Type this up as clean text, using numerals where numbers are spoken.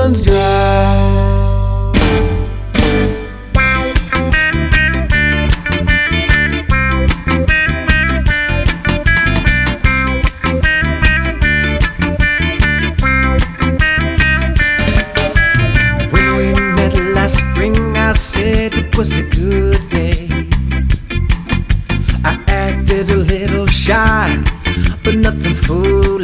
runs dry. I said it was a good day. I acted a little shy, but nothing fooled